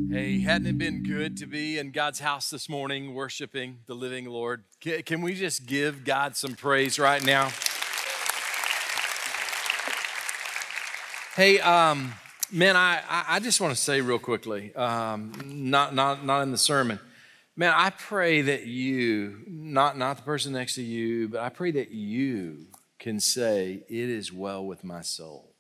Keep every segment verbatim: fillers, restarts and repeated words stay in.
Hey, hadn't it been good to be in God's house this morning, worshiping the living Lord? Can, can we just give God some praise right now? Hey, um, man, I, I just want to say real quickly, um, not, not, not in the sermon, man, I pray that you, not, not the person next to you, but I pray that you can say, it is well with my soul.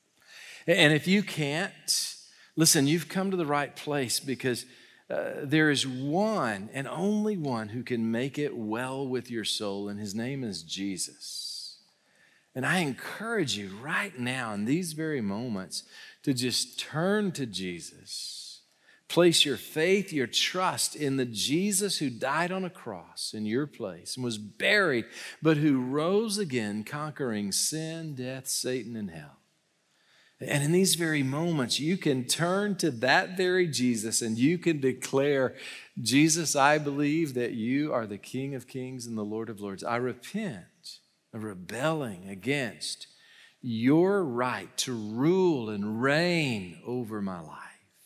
And if you can't, listen, you've come to the right place because uh, there is one and only one who can make it well with your soul, and his name is Jesus. And I encourage you right now in these very moments to just turn to Jesus. Place your faith, your trust in the Jesus who died on a cross in your place and was buried, but who rose again, conquering sin, death, Satan, and hell. And in these very moments, you can turn to that very Jesus and you can declare, Jesus, I believe that you are the King of Kings and the Lord of Lords. I repent of rebelling against your right to rule and reign over my life.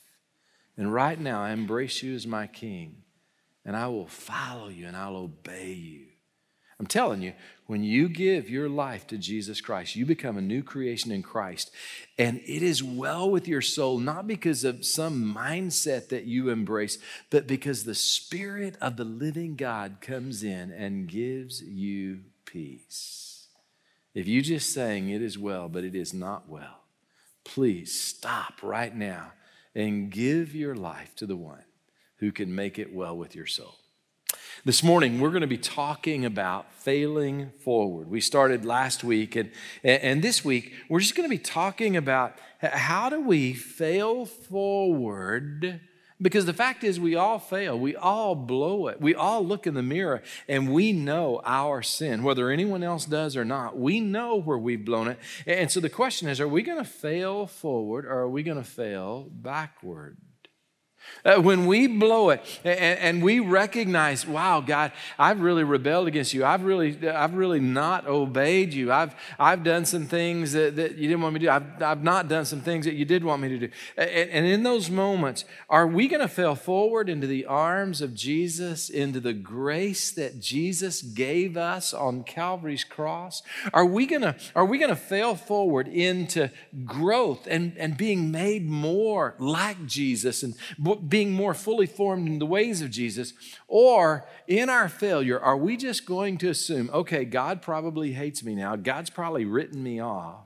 And right now, I embrace you as my King, and I will follow you and I'll obey you. I'm telling you, when you give your life to Jesus Christ, you become a new creation in Christ. And it is well with your soul, not because of some mindset that you embrace, but because the Spirit of the living God comes in and gives you peace. If you just saying it is well, but it is not well, please stop right now and give your life to the one who can make it well with your soul. This morning, we're going to be talking about failing forward. We started last week, and, and this week, we're just going to be talking about how do we fail forward, because the fact is we all fail. We all blow it. We all look in the mirror, and we know our sin, whether anyone else does or not. We know where we've blown it. And so the question is, are we going to fail forward, or are we going to fail backward? Uh, when we blow it and, and we recognize, wow, God, I've really rebelled against you. I've really, I've really not obeyed you. I've, I've done some things that, that you didn't want me to do. I've, I've not done some things that you did want me to do. And, and in those moments, are we going to fail forward into the arms of Jesus, into the grace that Jesus gave us on Calvary's cross? Are we going to, are we going to fail forward into growth and, and being made more like Jesus and being more fully formed in the ways of Jesus? Or in our failure, are we just going to assume, okay, God probably hates me now. God's probably written me off.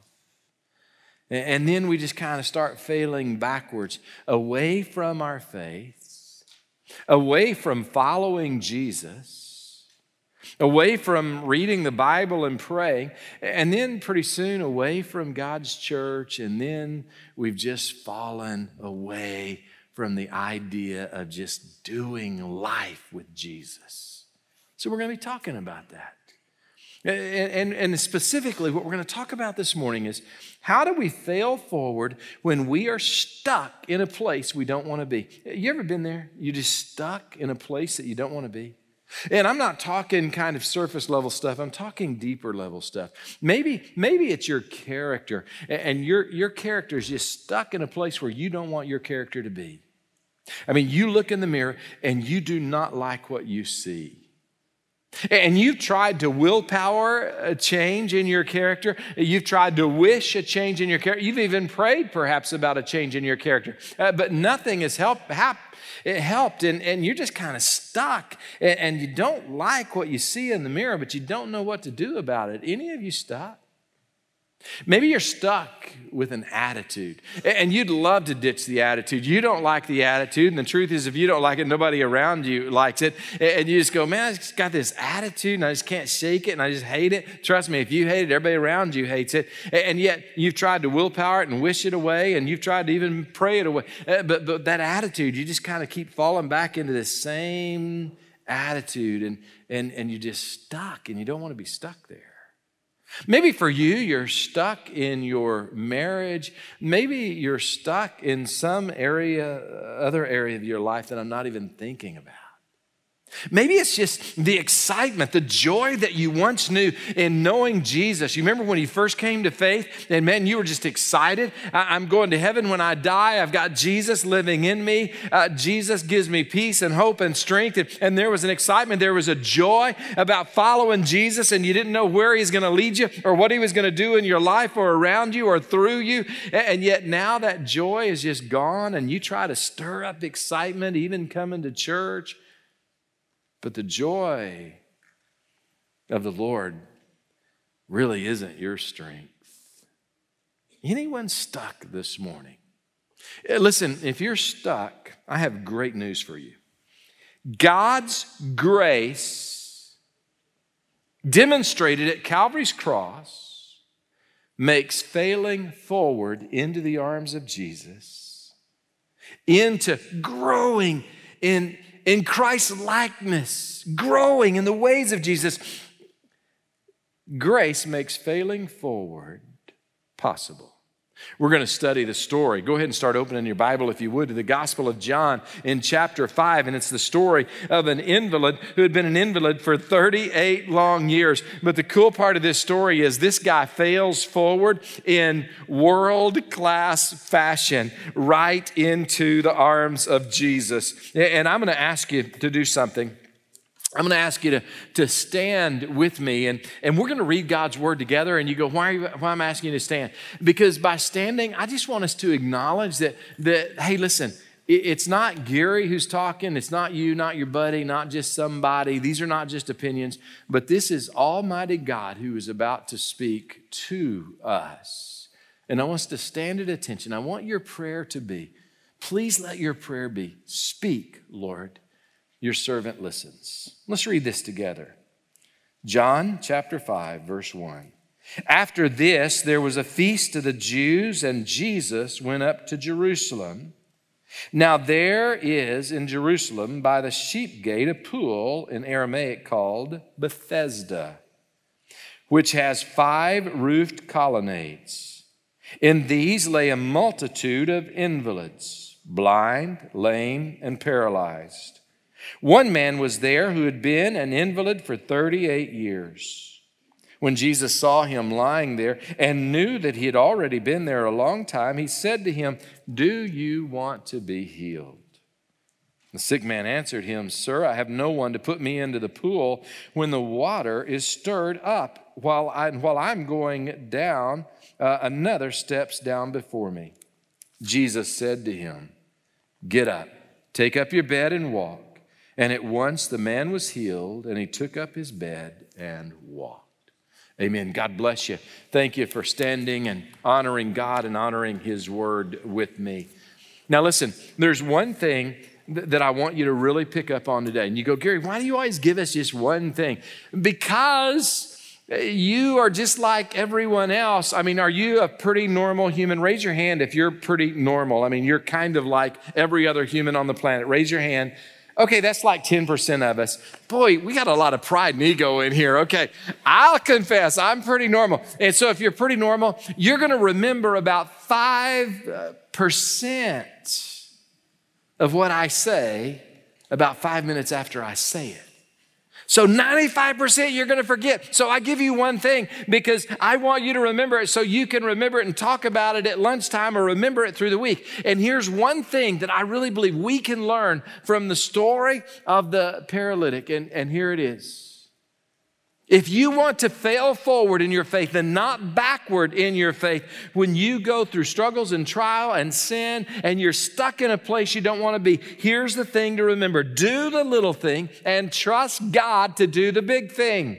And then we just kind of start failing backwards away from our faith, away from following Jesus, away from reading the Bible and praying, and then pretty soon away from God's church, and then we've just fallen away from the idea of just doing life with Jesus. So we're going to be talking about that. And, and, and specifically, what we're going to talk about this morning is how do we fail forward when we are stuck in a place we don't want to be? You ever been there? You're just stuck in a place that you don't want to be? And I'm not talking kind of surface level stuff. I'm talking deeper level stuff. Maybe, maybe it's your character, and your, your character is just stuck in a place where you don't want your character to be. I mean, you look in the mirror and you do not like what you see. And you've tried to willpower a change in your character. You've tried to wish a change in your character. You've even prayed perhaps about a change in your character. Uh, but nothing has helped. Hap- it helped, and, and you're just kind of stuck. And, and you don't like what you see in the mirror, but you don't know what to do about it. Any of you stuck? Maybe you're stuck with an attitude, and you'd love to ditch the attitude. You don't like the attitude, and the truth is, if you don't like it, nobody around you likes it. And you just go, man, I just got this attitude, and I just can't shake it, and I just hate it. Trust me, if you hate it, everybody around you hates it. And yet, you've tried to willpower it and wish it away, and you've tried to even pray it away. But, but that attitude, you just kind of keep falling back into the same attitude, and, and, and you're just stuck, and you don't want to be stuck there. Maybe for you, you're stuck in your marriage. Maybe you're stuck in some area, other area of your life that I'm not even thinking about. Maybe it's just the excitement, the joy that you once knew in knowing Jesus. You remember when you first came to faith and man, you were just excited. I- I'm going to heaven when I die. I've got Jesus living in me. Uh, Jesus gives me peace and hope and strength. And, and there was an excitement. There was a joy about following Jesus, and you didn't know where he's going to lead you or what he was going to do in your life or around you or through you. And yet now that joy is just gone, and you try to stir up excitement, even coming to church. But the joy of the Lord really isn't your strength. Anyone stuck this morning? Listen, if you're stuck, I have great news for you. God's grace demonstrated at Calvary's cross makes failing forward into the arms of Jesus, into growing in In Christ's likeness, growing in the ways of Jesus. Grace makes failing forward possible. We're going to study the story. Go ahead and start opening your Bible, if you would, to the Gospel of John in chapter five. And it's the story of an invalid who had been an invalid for thirty-eight long years. But the cool part of this story is this guy fails forward in world-class fashion right into the arms of Jesus. And I'm going to ask you to do something. I'm going to ask you to, to stand with me, and, and we're going to read God's word together. And you go, why, are you, why am I asking you to stand? Because by standing, I just want us to acknowledge that, that hey, listen, it, it's not Gary who's talking. It's not you, not your buddy, not just somebody. These are not just opinions, but this is Almighty God who is about to speak to us. And I want us to stand at attention. I want your prayer to be, please let your prayer be, speak, Lord. Your servant listens. Let's read this together. John chapter five, verse one. After this, there was a feast of the Jews, and Jesus went up to Jerusalem. Now there is in Jerusalem by the sheep gate a pool in Aramaic called Bethesda, which has five roofed colonnades. In these lay a multitude of invalids, blind, lame, and paralyzed. One man was there who had been an invalid for thirty-eight years. When Jesus saw him lying there and knew that he had already been there a long time, he said to him, "Do you want to be healed?" The sick man answered him, "Sir, I have no one to put me into the pool when the water is stirred up. While, I, while I'm going down, uh, another steps down before me." Jesus said to him, "Get up, take up your bed and walk." And at once the man was healed, and he took up his bed and walked. Amen. God bless you. Thank you for standing and honoring God and honoring his word with me. Now listen, there's one thing th- that I want you to really pick up on today. And you go, "Gary, why do you always give us just one thing?" Because you are just like everyone else. I mean, are you a pretty normal human? Raise your hand if you're pretty normal. I mean, you're kind of like every other human on the planet. Raise your hand. Okay, that's like ten percent of us. Boy, we got a lot of pride and ego in here. Okay, I'll confess, I'm pretty normal. And so if you're pretty normal, you're going to remember about five percent of what I say about five minutes after I say it. So ninety-five percent you're going to forget. So I give you one thing because I want you to remember it so you can remember it and talk about it at lunchtime or remember it through the week. And here's one thing that I really believe we can learn from the story of the paralytic. And, and here it is. If you want to fail forward in your faith and not backward in your faith, when you go through struggles and trial and sin and you're stuck in a place you don't want to be, here's the thing to remember. Do the little thing and trust God to do the big thing.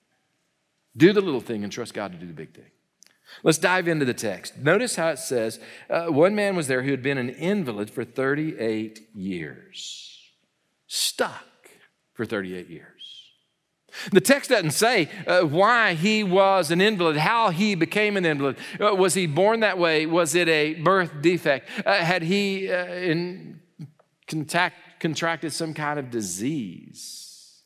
Do the little thing and trust God to do the big thing. Let's dive into the text. Notice how it says, uh, one man was there who had been an invalid for thirty-eight years. Stuck for thirty-eight years. The text doesn't say uh, why he was an invalid, how he became an invalid. Uh, was he born that way? Was it a birth defect? Uh, had he uh, in, contact, contracted some kind of disease?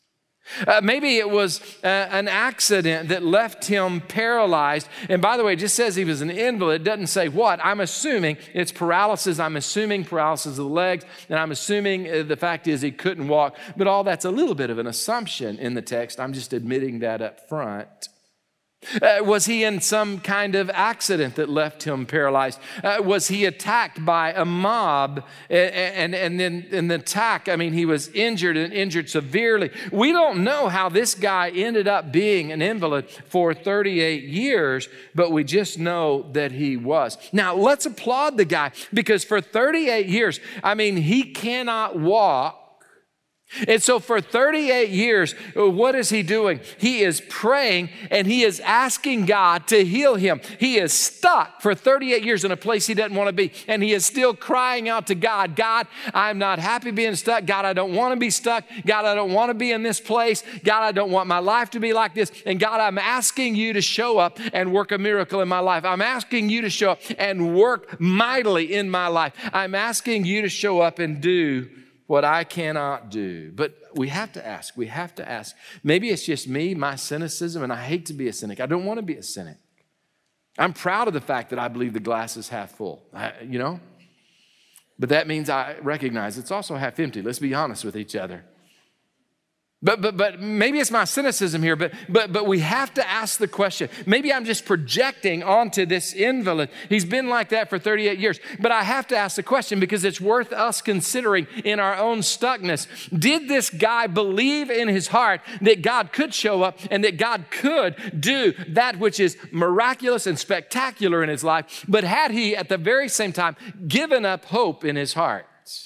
Uh, maybe it was uh, an accident that left him paralyzed. And by the way, it just says he was an invalid. It doesn't say what. I'm assuming it's paralysis. I'm assuming paralysis of the legs. And I'm assuming uh, the fact is he couldn't walk. But all that's a little bit of an assumption in the text. I'm just admitting that up front. Uh, was he in some kind of accident that left him paralyzed? Uh, was he attacked by a mob? And, and, and then in the attack, I mean, he was injured and injured severely. We don't know how this guy ended up being an invalid for thirty-eight years, but we just know that he was. Now, let's applaud the guy, because for thirty-eight years, I mean, he cannot walk. And so for thirty-eight years, what is he doing? He is praying and he is asking God to heal him. He is stuck for thirty-eight years in a place he doesn't want to be. And he is still crying out to God, God, I'm not happy being stuck. God, I don't want to be stuck. God, I don't want to be in this place. God, I don't want my life to be like this. And God, I'm asking you to show up and work a miracle in my life. I'm asking you to show up and work mightily in my life. I'm asking you to show up and do what I cannot do. But we have to ask, we have to ask. Maybe it's just me, my cynicism, and I hate to be a cynic. I don't want to be a cynic. I'm proud of the fact that I believe the glass is half full, I, you know? But that means I recognize it's also half empty. Let's be honest with each other. But but but maybe it's my cynicism here, but but but we have to ask the question. Maybe I'm just projecting onto this invalid. He's been like that for thirty-eight years. But I have to ask the question because it's worth us considering in our own stuckness. Did this guy believe in his heart that God could show up and that God could do that which is miraculous and spectacular in his life? But had he at the very same time given up hope in his heart?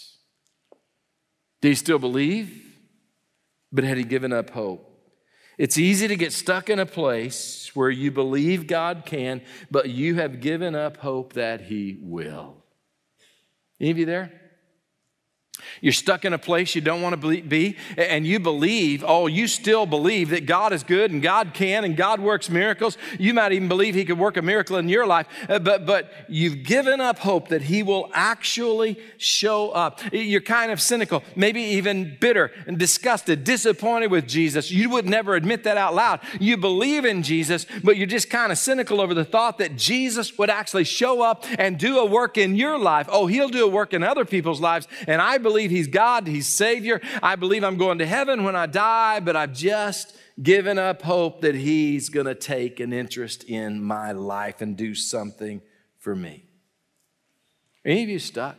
Did he still believe? But had he given up hope? It's easy to get stuck in a place where you believe God can, but you have given up hope that he will. Any of you there? You're stuck in a place you don't want to be, and you believe, oh, you still believe that God is good and God can and God works miracles. You might even believe he could work a miracle in your life, but, but you've given up hope that he will actually show up. You're kind of cynical, maybe even bitter and disgusted, disappointed with Jesus. You would never admit that out loud. You believe in Jesus, but you're just kind of cynical over the thought that Jesus would actually show up and do a work in your life. Oh, he'll do a work in other people's lives, and I believe he's God, he's Savior. I believe I'm going to heaven when I die, but I've just given up hope that he's going to take an interest in my life and do something for me. Are any of you stuck?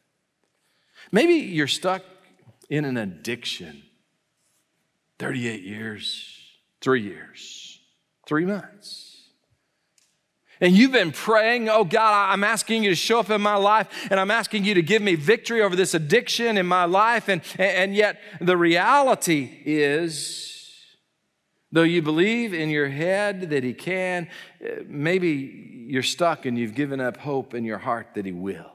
Maybe you're stuck in an addiction. thirty-eight years, three years, three months. And you've been praying, oh God, I'm asking you to show up in my life, and I'm asking you to give me victory over this addiction in my life. And, and yet the reality is, though you believe in your head that he can, maybe you're stuck and you've given up hope in your heart that he will.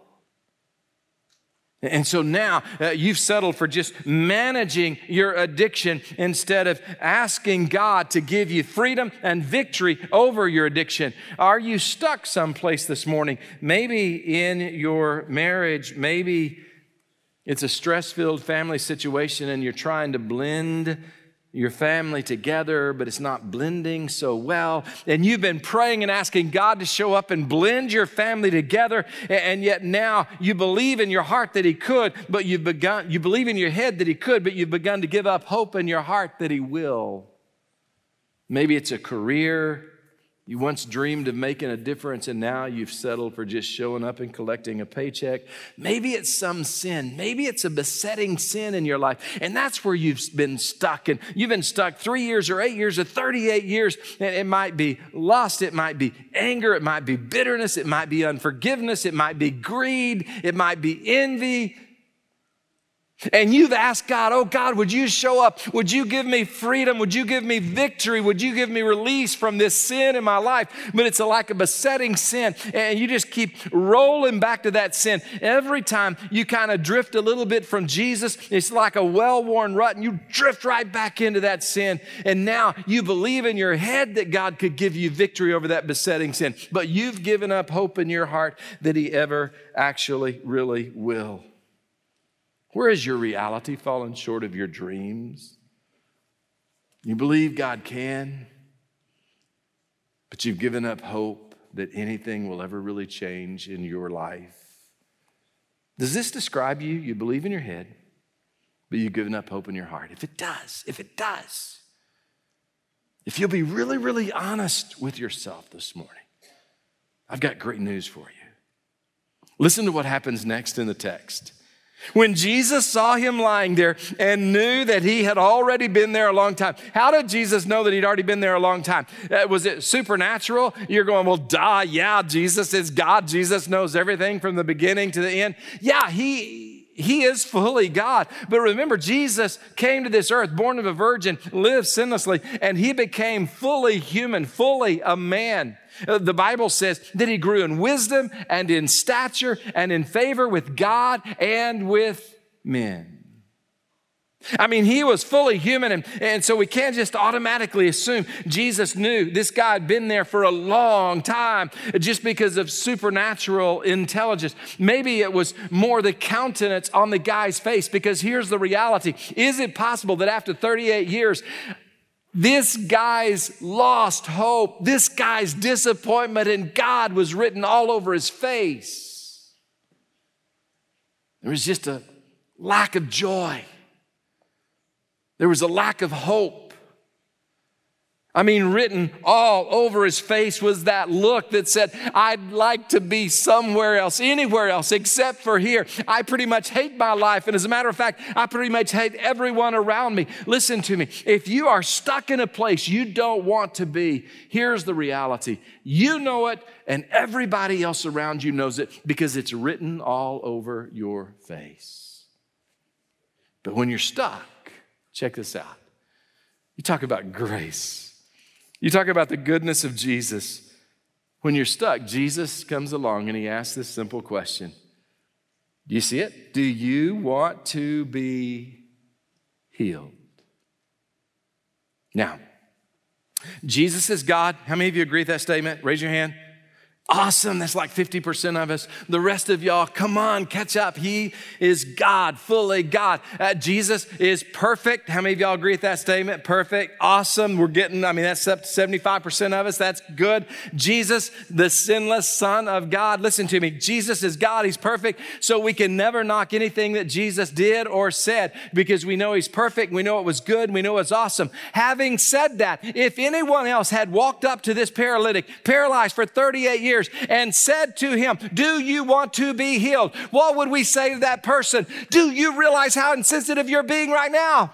And so now uh, you've settled for just managing your addiction instead of asking God to give you freedom and victory over your addiction. Are you stuck someplace this morning? Maybe in your marriage, maybe it's a stress-filled family situation and you're trying to blend your family together, but it's not blending so well. And you've been praying and asking God to show up and blend your family together. And yet now you believe in your heart that he could, but you've begun, you believe in your head that he could, but you've begun to give up hope in your heart that he will. Maybe it's a career. You once dreamed of making a difference, and now you've settled for just showing up and collecting a paycheck. Maybe it's some sin. Maybe it's a besetting sin in your life, and that's where you've been stuck. And you've been stuck three years or eight years or thirty-eight years, and it might be lust, it might be anger, it might be bitterness, it might be unforgiveness, it might be greed, it might be envy. And you've asked God, oh God, would you show up? Would you give me freedom? Would you give me victory? Would you give me release from this sin in my life? But it's a, like a besetting sin. And you just keep rolling back to that sin. Every time you kind of drift a little bit from Jesus, it's like a well-worn rut and you drift right back into that sin. And now you believe in your head that God could give you victory over that besetting sin. But you've given up hope in your heart that he ever actually really will. Where has your reality fallen short of your dreams? You believe God can, but you've given up hope that anything will ever really change in your life. Does this describe you? You believe in your head, but you've given up hope in your heart. If it does, if it does, if you'll be really, really honest with yourself this morning, I've got great news for you. Listen to what happens next in the text. When Jesus saw him lying there and knew that he had already been there a long time. How did Jesus know that he'd already been there a long time? Uh, was it supernatural? You're going, well, duh, yeah, Jesus is God. Jesus knows everything from the beginning to the end. Yeah, he, he is fully God. But remember, Jesus came to this earth, born of a virgin, lived sinlessly, and he became fully human, fully a man. The Bible says that he grew in wisdom and in stature and in favor with God and with men. I mean, he was fully human, and, and so we can't just automatically assume Jesus knew this guy had been there for a long time just because of supernatural intelligence. Maybe it was more the countenance on the guy's face, because here's the reality. Is it possible that after thirty-eight years, this guy's lost hope, this guy's disappointment in God was written all over his face? There was just a lack of joy. There was a lack of hope. I mean, written all over his face was that look that said, I'd like to be somewhere else, anywhere else except for here. I pretty much hate my life. And as a matter of fact, I pretty much hate everyone around me. Listen to me. If you are stuck in a place you don't want to be, here's the reality. You know it, and everybody else around you knows it because it's written all over your face. But when you're stuck, check this out. You talk about grace. You talk about the goodness of Jesus. When you're stuck, Jesus comes along and he asks this simple question. Do you see it? Do you want to be healed? Now, Jesus is God. How many of you agree with that statement? Raise your hand. Awesome, that's like fifty percent of us. The rest of y'all, come on, catch up. He is God, fully God. Uh, Jesus is perfect. How many of y'all agree with that statement? Perfect, awesome. We're getting, I mean, that's up to seventy-five percent of us. That's good. Jesus, the sinless Son of God. Listen to me. Jesus is God. He's perfect. So we can never knock anything that Jesus did or said because we know he's perfect. We know it was good. We know it's awesome. Having said that, if anyone else had walked up to this paralytic, paralyzed for thirty-eight years, and said to him, do you want to be healed? What would we say to that person? Do you realize how insensitive you're being right now?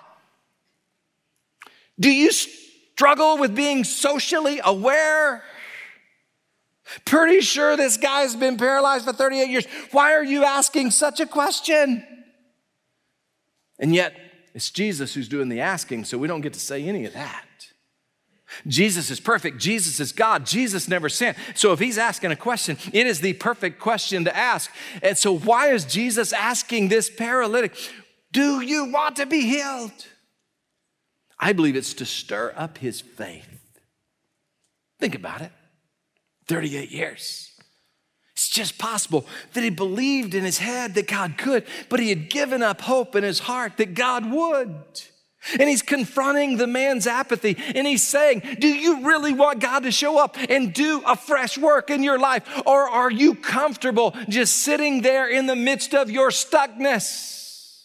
Do you struggle with being socially aware? Pretty sure this guy's been paralyzed for thirty-eight years. Why are you asking such a question? And yet, it's Jesus who's doing the asking, so we don't get to say any of that. Jesus is perfect. Jesus is God. Jesus never sinned. So if he's asking a question, it is the perfect question to ask. And so why is Jesus asking this paralytic, do you want to be healed? I believe it's to stir up his faith. Think about it. thirty-eight years. It's just possible that he believed in his head that God could, but he had given up hope in his heart that God would. And he's confronting the man's apathy, and he's saying, do you really want God to show up and do a fresh work in your life? Or are you comfortable just sitting there in the midst of your stuckness?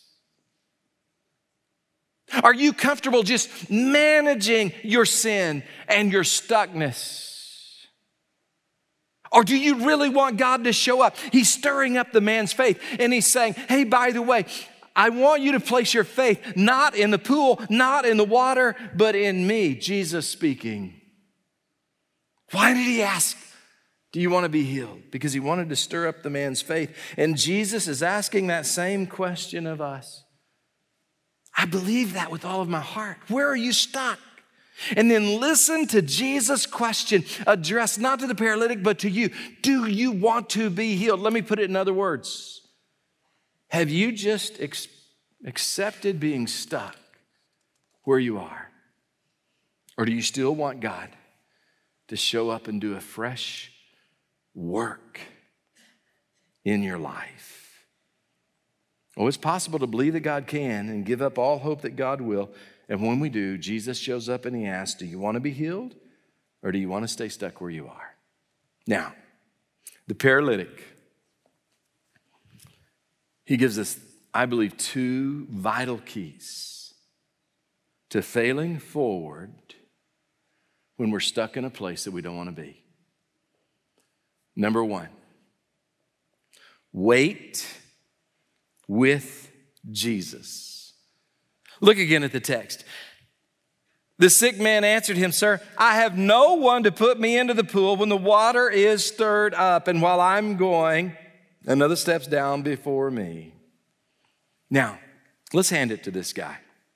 Are you comfortable just managing your sin and your stuckness? Or do you really want God to show up? He's stirring up the man's faith, and he's saying, hey, by the way, I want you to place your faith not in the pool, not in the water, but in me, Jesus speaking. Why did he ask, do you want to be healed? Because he wanted to stir up the man's faith. And Jesus is asking that same question of us. I believe that with all of my heart. Where are you stuck? And then listen to Jesus' question addressed not to the paralytic, but to you. Do you want to be healed? Let me put it in other words. Have you just ex- accepted being stuck where you are? Or do you still want God to show up and do a fresh work in your life? Oh, it's possible to believe that God can and give up all hope that God will And when we do, Jesus shows up and he asks, do you want to be healed or do you want to stay stuck where you are? Now, the paralytic, he gives us, I believe, two vital keys to failing forward when we're stuck in a place that we don't want to be. Number one, wait with Jesus. Look again at the text. The sick man answered him, sir, I have no one to put me into the pool when the water is stirred up, and while I'm going, another steps down before me. Now, let's hand it to this guy.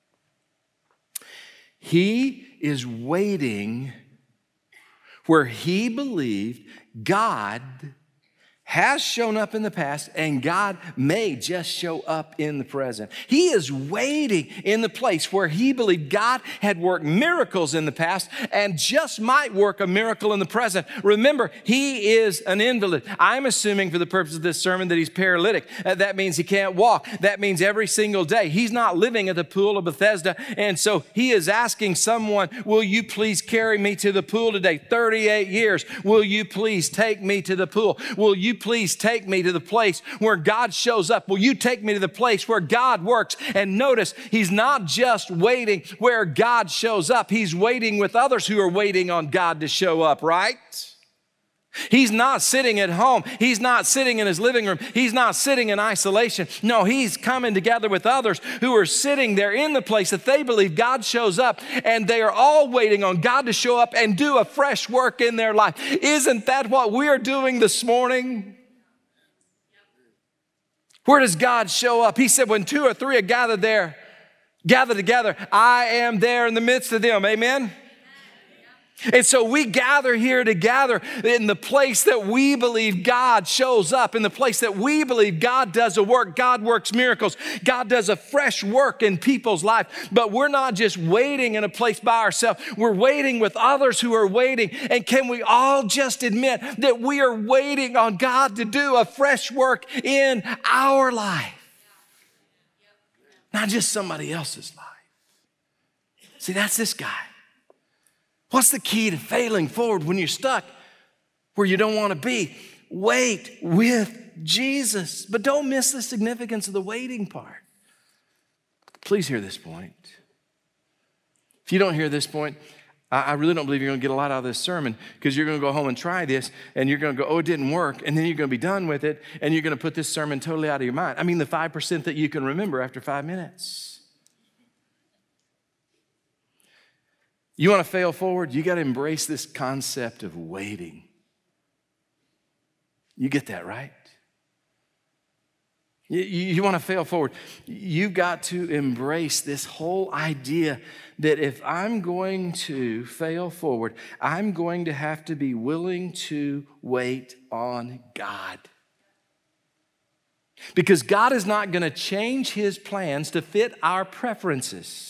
He is waiting where he believed God has shown up in the past and God may just show up in the present. He is waiting in the place where he believed God had worked miracles in the past and just might work a miracle in the present. Remember, he is an invalid. I'm assuming for the purpose of this sermon that he's paralytic. Uh, that means he can't walk. That means every single day he's not living at the pool of Bethesda. And so he is asking someone, will you please carry me to the pool today? thirty-eight years. Will you please take me to the pool? Will you please take me to the place where God shows up? Will you take me to the place where God works? And notice, he's not just waiting where God shows up. He's waiting with others who are waiting on God to show up, right? He's not sitting at home. He's not sitting in his living room. He's not sitting in isolation. No, he's coming together with others who are sitting there in the place that they believe God shows up, and they are all waiting on God to show up and do a fresh work in their life. Isn't that what we're doing this morning? Where does God show up? He said, when two or three are gathered there, gathered together, I am there in the midst of them. Amen? And so we gather here together in the place that we believe God shows up, in the place that we believe God does a work. God works miracles. God does a fresh work in people's life. But we're not just waiting in a place by ourselves. We're waiting with others who are waiting. And can we all just admit that we are waiting on God to do a fresh work in our life? Not just somebody else's life. See, that's this guy. What's the key to failing forward when you're stuck where you don't want to be? Wait with Jesus. But don't miss the significance of the waiting part. Please hear this point. If you don't hear this point, I really don't believe you're going to get a lot out of this sermon, because you're going to go home and try this and you're going to go, oh, it didn't work. And then you're going to be done with it and you're going to put this sermon totally out of your mind. I mean, the five percent that you can remember after five minutes. You want to fail forward? You got to embrace this concept of waiting. You get that, right? You, you want to fail forward? You've got to embrace this whole idea that if I'm going to fail forward, I'm going to have to be willing to wait on God. Because God is not going to change his plans to fit our preferences.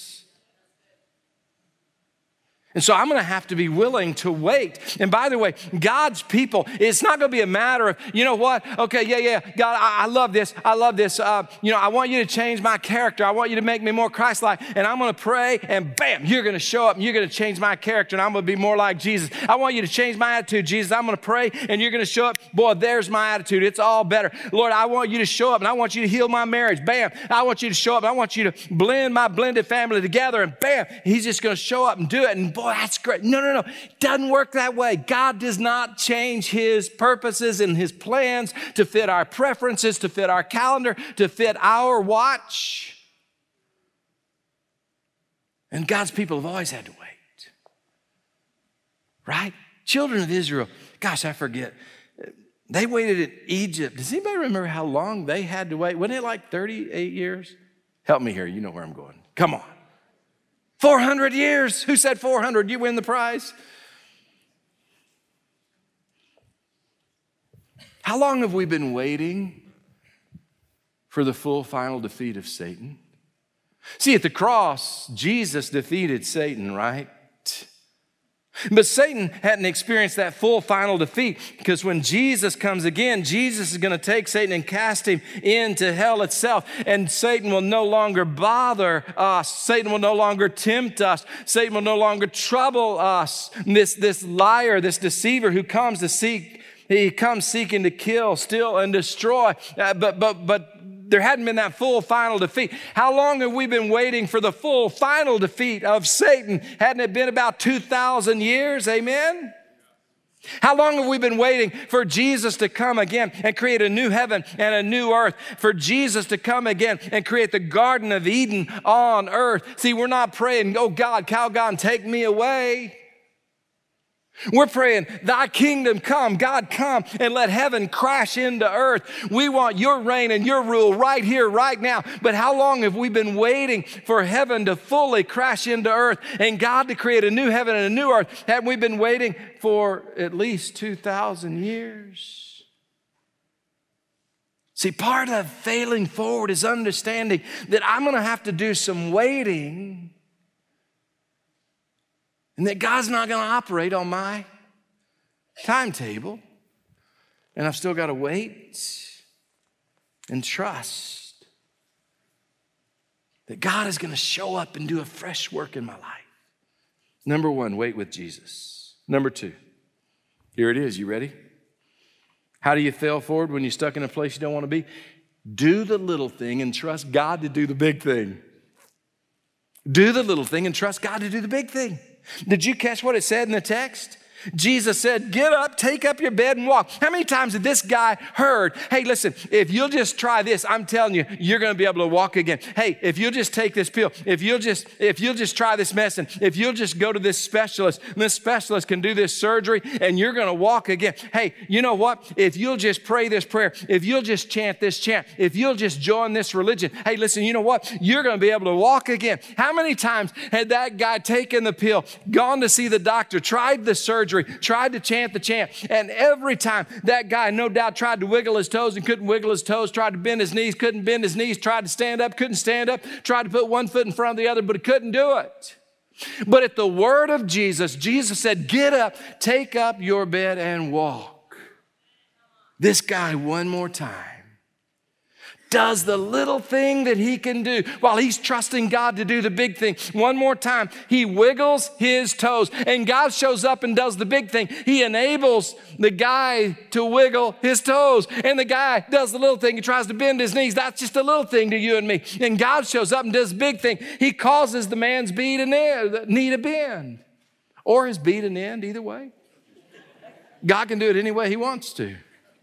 And so I'm going to have to be willing to wait. And by the way, God's people, it's not going to be a matter of, you know what? Okay, yeah, yeah, God, I, I love this. I love this. Uh, you know, I want you to change my character. I want you to make me more Christ-like. And I'm going to pray, and bam, you're going to show up, and you're going to change my character, and I'm going to be more like Jesus. I want you to change my attitude, Jesus. I'm going to pray, and you're going to show up. Boy, there's my attitude. It's all better. Lord, I want you to show up, and I want you to heal my marriage. Bam, I want you to show up, and I want you to blend my blended family together, and bam, he's just going to show up and do it. And boy, that's great. No, no, no. It doesn't work that way. God does not change his purposes and his plans to fit our preferences, to fit our calendar, to fit our watch. And God's people have always had to wait. Right? Children of Israel, gosh, I forget. They waited in Egypt. Does anybody remember how long they had to wait? Wasn't it like thirty-eight years? Help me here. You know where I'm going. Come on. four hundred years. Who said four hundred? You win the prize. How long have we been waiting for the full final defeat of Satan? See, at the cross, Jesus defeated Satan, right? But Satan hadn't experienced that full final defeat, because when Jesus comes again, Jesus is going to take Satan and cast him into hell itself. And Satan will no longer bother us. Satan will no longer tempt us. Satan will no longer trouble us. This, this liar, this deceiver who comes to seek, he comes seeking to kill, steal, and destroy. Uh, but, but, but, there hadn't been that full final defeat. How long have we been waiting for the full final defeat of Satan? Hadn't it been about two thousand years? Amen? How long have we been waiting for Jesus to come again and create a new heaven and a new earth? For Jesus to come again and create the Garden of Eden on earth. See, we're not praying, oh God, Calgon, take me away. We're praying, thy kingdom come, God come, and let heaven crash into earth. We want your reign and your rule right here, right now. But how long have we been waiting for heaven to fully crash into earth and God to create a new heaven and a new earth? Haven't we been waiting for at least two thousand years? See, part of failing forward is understanding that I'm going to have to do some waiting, and that God's not going to operate on my timetable. And I've still got to wait and trust that God is going to show up and do a fresh work in my life. Number one, wait with Jesus. Number two, here it is. You ready? How do you fail forward when you're stuck in a place you don't want to be? Do the little thing and trust God to do the big thing. Do the little thing and trust God to do the big thing. Did you catch what it said in the text? Jesus said, get up, take up your bed and walk. How many times did this guy heard, hey, listen, if you'll just try this, I'm telling you, you're going to be able to walk again. Hey, if you'll just take this pill, if you'll just, if you'll just try this medicine, if you'll just go to this specialist, and this specialist can do this surgery and you're going to walk again. Hey, you know what? If you'll just pray this prayer, if you'll just chant this chant, if you'll just join this religion, hey, listen, you know what? You're going to be able to walk again. How many times had that guy taken the pill, gone to see the doctor, tried the surgery, tried to chant the chant, and every time that guy no doubt tried to wiggle his toes and couldn't wiggle his toes, tried to bend his knees, couldn't bend his knees, tried to stand up, couldn't stand up, tried to put one foot in front of the other, but he couldn't do it. But at the word of Jesus, Jesus said, get up, take up your bed and walk. This guy one more time does the little thing that he can do while he's trusting God to do the big thing. One more time, he wiggles his toes and God shows up and does the big thing. He enables the guy to wiggle his toes, and the guy does the little thing. He tries to bend his knees. That's just a little thing to you and me. And God shows up and does the big thing. He causes the man's knee to bend, or his beat an end, either way. God can do it any way he wants to.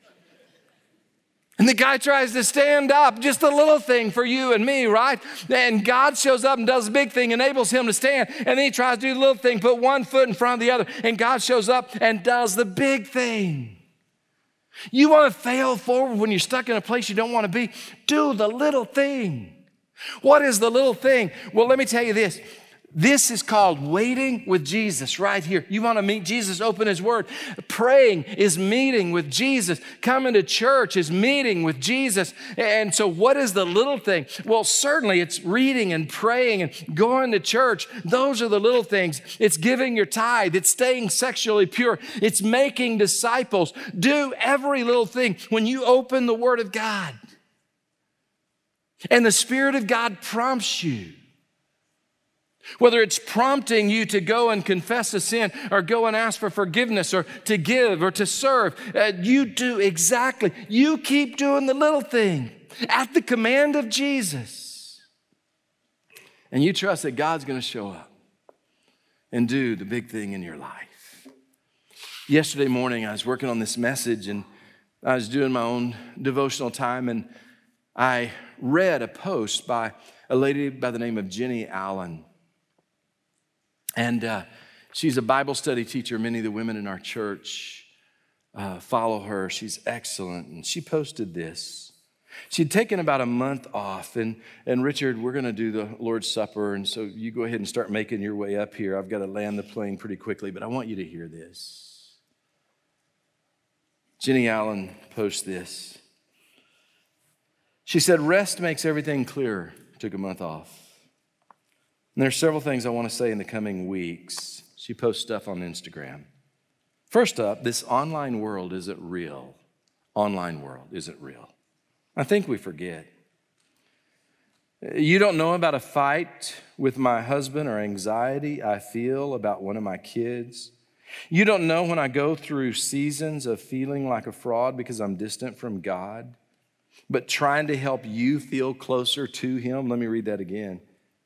And the guy tries to stand up, just a little thing for you and me, right? And God shows up and does the big thing, enables him to stand. And then he tries to do the little thing, put one foot in front of the other. And God shows up and does the big thing. You want to fail forward when you're stuck in a place you don't want to be? Do the little thing. What is the little thing? Well, let me tell you this. This is called waiting with Jesus right here. You want to meet Jesus, open his word. Praying is meeting with Jesus. Coming to church is meeting with Jesus. And so what is the little thing? Well, certainly it's reading and praying and going to church. Those are the little things. It's giving your tithe. It's staying sexually pure. It's making disciples. Do every little thing when you open the word of God. And the Spirit of God prompts you. Whether it's prompting you to go and confess a sin or go and ask for forgiveness or to give or to serve, uh, you do exactly. You keep doing the little thing at the command of Jesus. And you trust that God's going to show up and do the big thing in your life. Yesterday morning, I was working on this message and I was doing my own devotional time, and I read a post by a lady by the name of Jenny Allen. And uh, she's a Bible study teacher. Many of the women in our church uh, follow her. She's excellent. And she posted this. She'd taken about a month off. And, and Richard, we're going to do the Lord's Supper. And so you go ahead and start making your way up here. I've got to land the plane pretty quickly, but I want you to hear this. Jenny Allen posts this. She said, rest makes everything clearer. Took a month off. And there's several things I want to say in the coming weeks. She posts stuff on Instagram. First up, this online world isn't real. Online world isn't real. I think we forget. You don't know about a fight with my husband or anxiety I feel about one of my kids. You don't know when I go through seasons of feeling like a fraud because I'm distant from God, but trying to help you feel closer to Him. Let me read that again.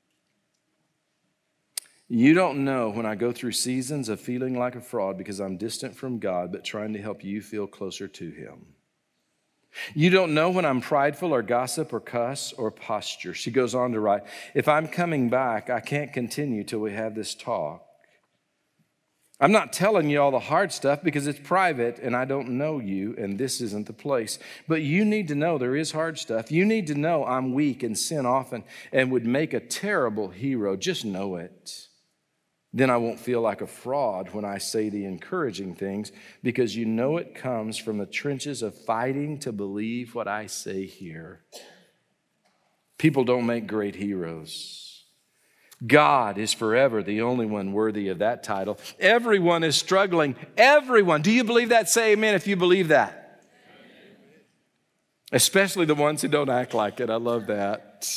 You don't know when I go through seasons of feeling like a fraud because I'm distant from God, but trying to help you feel closer to Him. You don't know when I'm prideful or gossip or cuss or posture. She goes on to write, if I'm coming back, I can't continue till we have this talk. I'm not telling you all the hard stuff because it's private and I don't know you and this isn't the place. But you need to know there is hard stuff. You need to know I'm weak and sin often and would make a terrible hero. Just know it. Then I won't feel like a fraud when I say the encouraging things because you know it comes from the trenches of fighting to believe what I say here. People don't make great heroes. God is forever the only one worthy of that title. Everyone is struggling. Everyone. Do you believe that? Say amen if you believe that. Especially the ones who don't act like it. I love that.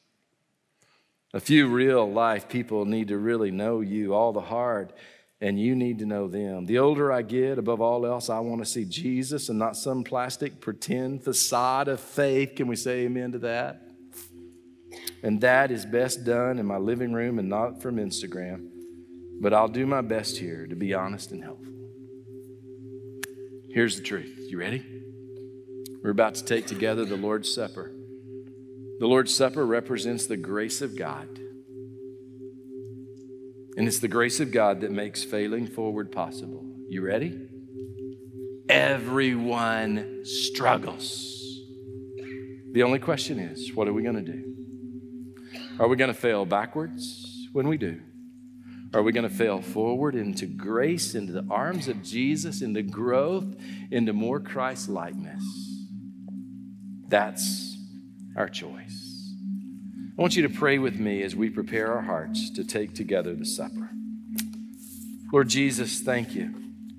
A few real life people need to really know you, all the hard, and you need to know them. The older I get, above all else, I want to see Jesus and not some plastic pretend facade of faith. Can we say amen to that? And that is best done in my living room and not from Instagram. But I'll do my best here to be honest and helpful. Here's the truth. You ready? We're about to take together the Lord's Supper. The Lord's Supper represents the grace of God. And it's the grace of God that makes failing forward possible. You ready? Everyone struggles. The only question is, what are we going to do? Are we going to fail backwards when we do? Are we going to fail forward into grace, into the arms of Jesus, into growth, into more Christ-likeness? That's our choice. I want you to pray with me as we prepare our hearts to take together the supper. Lord Jesus, thank you.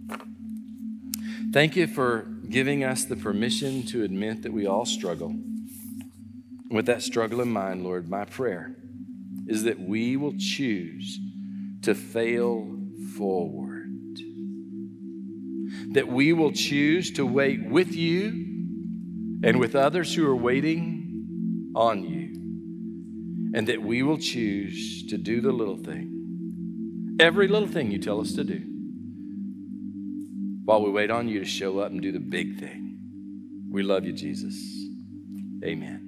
Thank you for giving us the permission to admit that we all struggle. With that struggle in mind, Lord, my prayer is that we will choose to fail forward. That we will choose to wait with you and with others who are waiting on you. And that we will choose to do the little thing. Every little thing you tell us to do. While we wait on you to show up and do the big thing. We love you, Jesus. Amen.